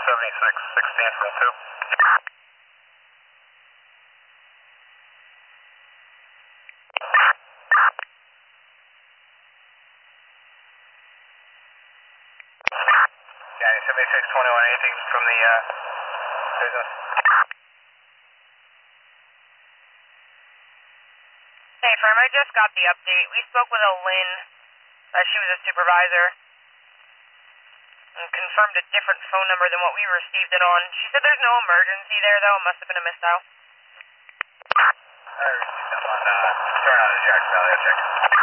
7616 from 2. Yeah, 7621 from the business. Hey, firm, I just got the update. We spoke with Lynn, she was a supervisor, and confirmed a different phone number than what we received it on. She said there's no emergency there, though. It must have been a misdial. I received them on, turn on the Jackson Valley, I'll check.